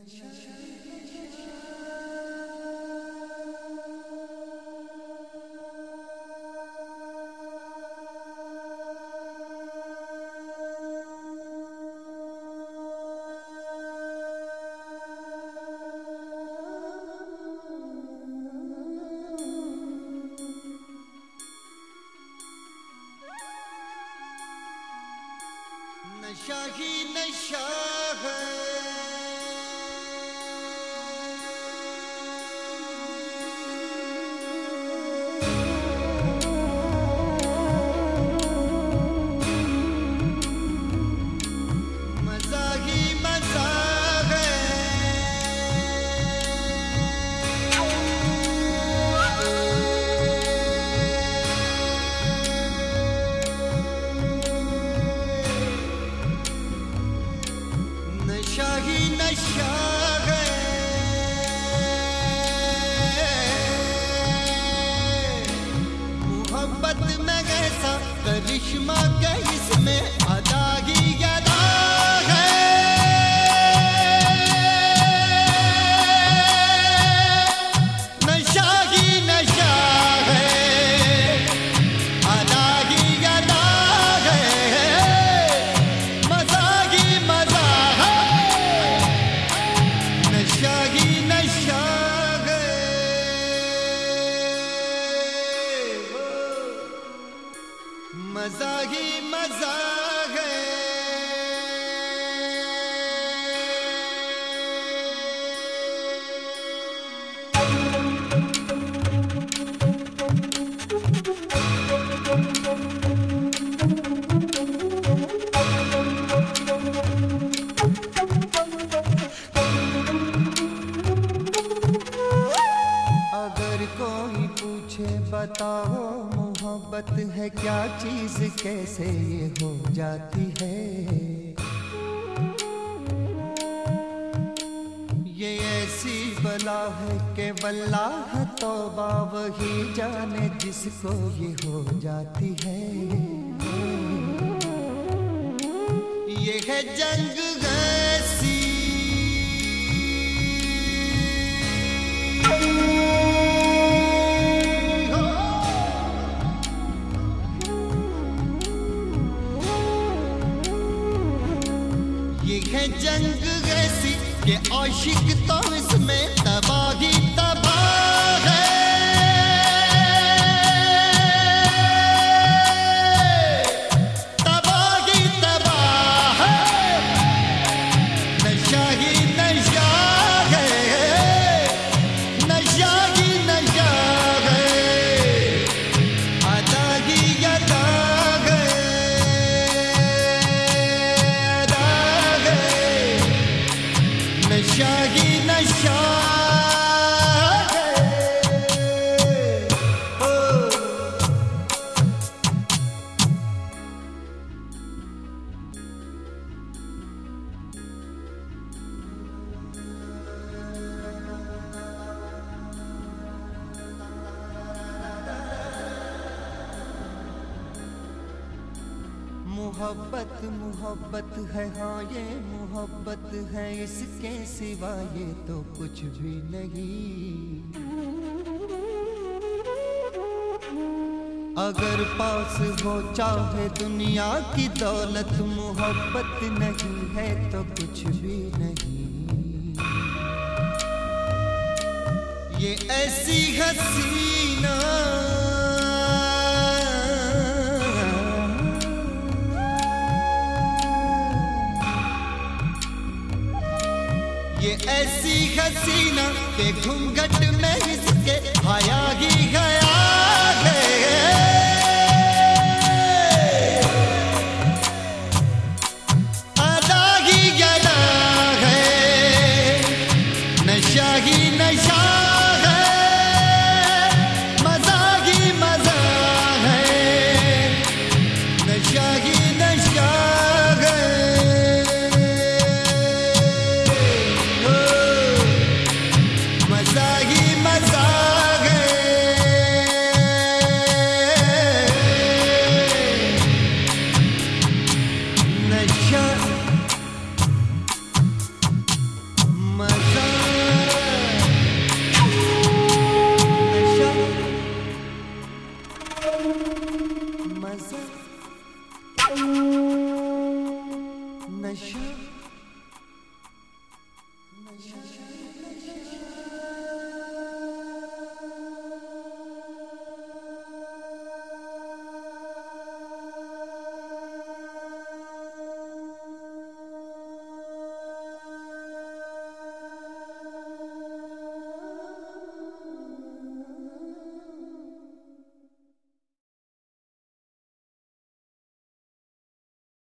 नशा ही नशा है, मजा ही मजा है। नशा ही नशा है, मोहब्बत में ऐसा करिश्मा के इसमें अदा ही अदा है। नशा ही नशा है, अदा ही अदा है, मजा ही मजा है। नशा ही नशा है, मजा ही मजा है। अगर कोई पूछे बताओ मोहब्बत है क्या चीज, कैसे ये हो जाती है। ये ऐसी बला है कि वल्लाह तौबा वही जाने जिसको ये हो जाती है। ये है जंग ऐसी, ये है जंग ऐसी कि आशिक तो इसमें तबाही तबाह है। तबाही तबाह है, नशा ही नशा है, नशा ही नशा है, अदा ही अदा है, अदा है। नशा ही नशा है, ओ। मोहब्बत मोहब्बत है, हाँ ये मोहब्बत है, इसके सिवा ये तो कुछ भी नहीं। अगर पास हो चाहे दुनिया की दौलत, मोहब्बत नहीं है तो कुछ भी नहीं। ये ऐसी हसीना, ये ऐसी हसीना के घूंघट में इसके हया ही हया है। अदा ही अदा है, नशा ही नशा है, मजा ही मजा है, नशा ही नशा है। मजा ही मजा है।